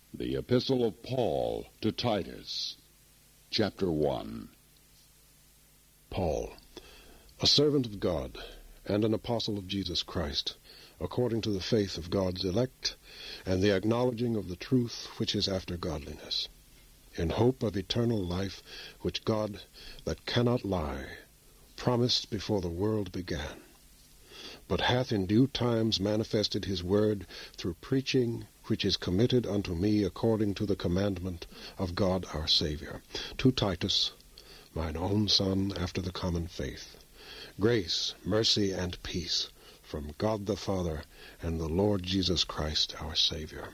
The Epistle of Paul to Titus, Chapter 1. Paul, a servant of God, and an apostle of Jesus Christ, according to the faith of God's elect, and the acknowledging of the truth which is after godliness, in hope of eternal life, which God, that cannot lie, promised before the world began, but hath in due times manifested his word through preaching, which is committed unto me according to the commandment of God our Savior. To Titus, mine own son, after the common faith, grace, mercy, and peace from God the Father and the Lord Jesus Christ our Savior.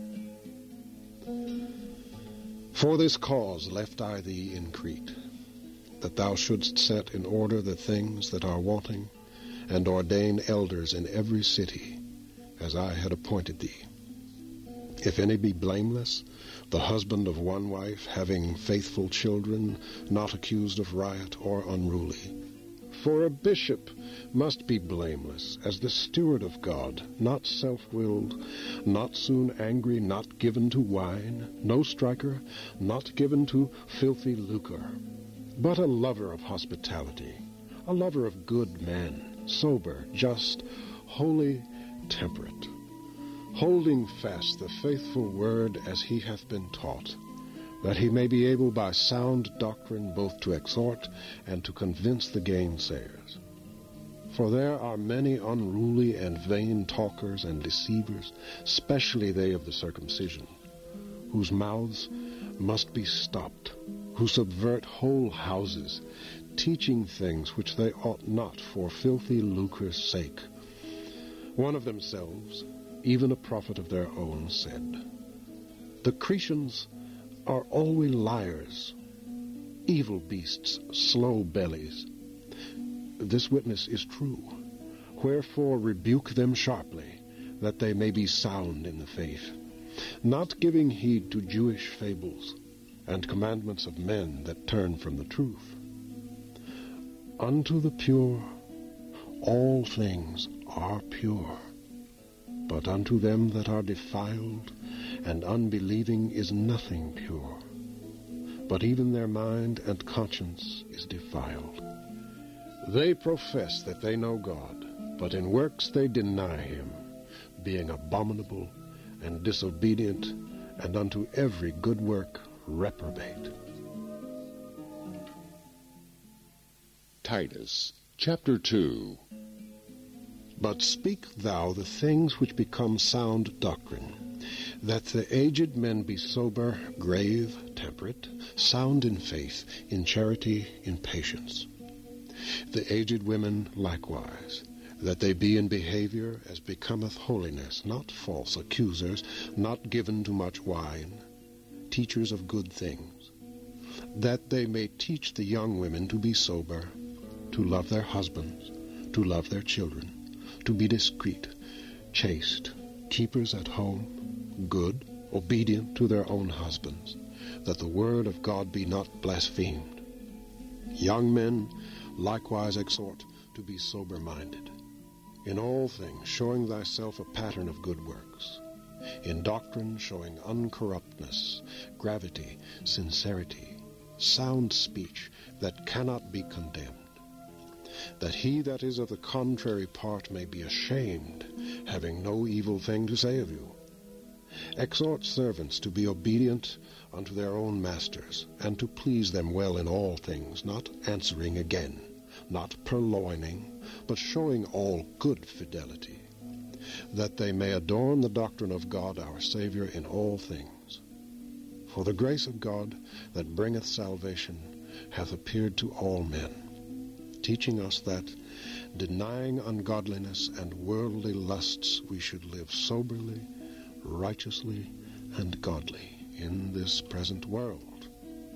For this cause left I thee in Crete, that thou shouldst set in order the things that are wanting, and ordain elders in every city, as I had appointed thee. If any be blameless, the husband of one wife, having faithful children, not accused of riot or unruly. For a bishop must be blameless, as the steward of God, not self-willed, not soon angry, not given to wine, no striker, not given to filthy lucre, but a lover of hospitality, a lover of good men, sober, just, holy, temperate, holding fast the faithful word as he hath been taught, that he may be able by sound doctrine both to exhort and to convince the gainsayers. For there are many unruly and vain talkers and deceivers, especially they of the circumcision, whose mouths must be stopped, who subvert whole houses, teaching things which they ought not for filthy lucre's sake. One of themselves, even a prophet of their own, said, The Cretans are always liars, evil beasts, slow bellies. This witness is true. Wherefore rebuke them sharply, that they may be sound in the faith, not giving heed to Jewish fables and commandments of men that turn from the truth. Unto the pure all things are pure, but unto them that are defiled and unbelieving is nothing pure, but even their mind and conscience is defiled. They profess that they know God, but in works they deny him, being abominable and disobedient, and unto every good work reprobate. Titus, Chapter 2. But speak thou the things which become sound doctrine, that the aged men be sober, grave, temperate, sound in faith, in charity, in patience. The aged women likewise, that they be in behavior as becometh holiness, not false accusers, not given to much wine, teachers of good things, that they may teach the young women to be sober, to love their husbands, to love their children, to be discreet, chaste, keepers at home, good, obedient to their own husbands, that the word of God be not blasphemed. Young men likewise exhort to be sober-minded, in all things showing thyself a pattern of good works, in doctrine showing uncorruptness, gravity, sincerity, sound speech that cannot be condemned, that he that is of the contrary part may be ashamed, having no evil thing to say of you. Exhort servants to be obedient unto their own masters, and to please them well in all things, not answering again, not purloining, but showing all good fidelity, that they may adorn the doctrine of God our Savior in all things. For the grace of God that bringeth salvation hath appeared to all men, teaching us that, denying ungodliness and worldly lusts, we should live soberly, righteously, and godly in this present world,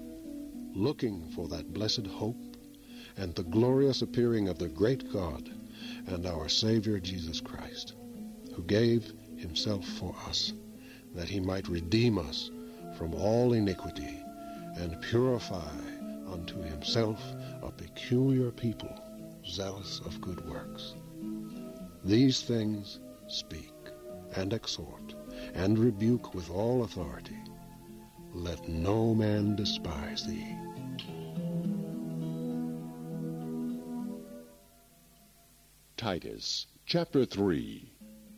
looking for that blessed hope and the glorious appearing of the great God and our Savior Jesus Christ, who gave himself for us, that he might redeem us from all iniquity and purify unto himself a peculiar people, zealous of good works. These things speak and exhort and rebuke with all authority. Let no man despise thee. Titus, chapter 3.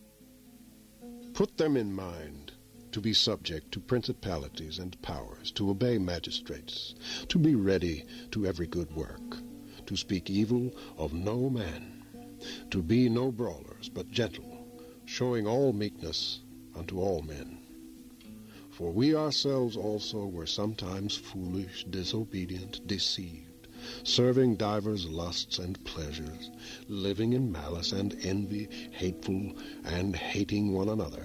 Put them in mind to be subject to principalities and powers, to obey magistrates, to be ready to every good work, to speak evil of no man, to be no brawlers, but gentle, showing all meekness unto all men. For we ourselves also were sometimes foolish, disobedient, deceived, serving divers lusts and pleasures, living in malice and envy, hateful, and hating one another.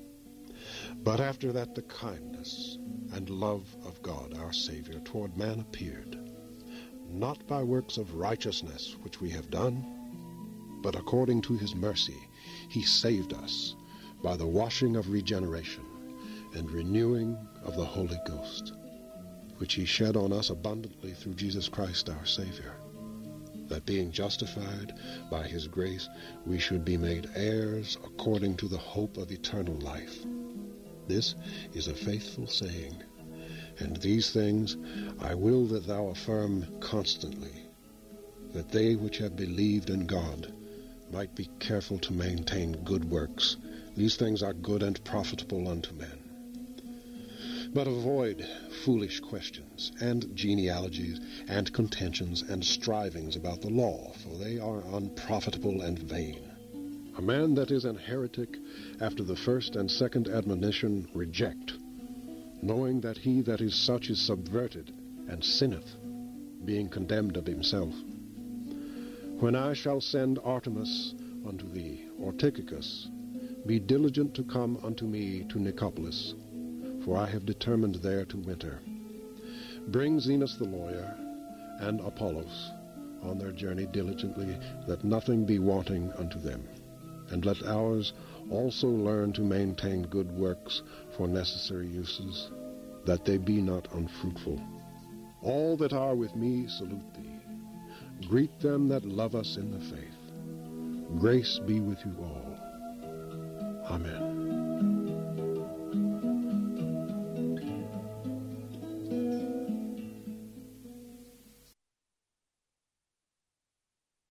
But after that the kindness and love of God our Savior toward man appeared, not by works of righteousness which we have done, but according to his mercy he saved us by the washing of regeneration and renewing of the Holy Ghost, which he shed on us abundantly through Jesus Christ our Savior, that being justified by his grace we should be made heirs according to the hope of eternal life. This is a faithful saying, and these things I will that thou affirm constantly, that they which have believed in God might be careful to maintain good works. These things are good and profitable unto men. But avoid foolish questions, and genealogies, and contentions, and strivings about the law, for they are unprofitable and vain. A man that is an heretic after the first and second admonition reject, knowing that he that is such is subverted, and sinneth, being condemned of himself. When I shall send Artemas unto thee, or Tychicus, be diligent to come unto me to Nicopolis, for I have determined there to winter. Bring Zenas the lawyer, and Apollos, on their journey diligently, that nothing be wanting unto them. And let ours also learn to maintain good works for necessary uses, that they be not unfruitful. All that are with me salute thee. Greet them that love us in the faith. Grace be with you all. Amen.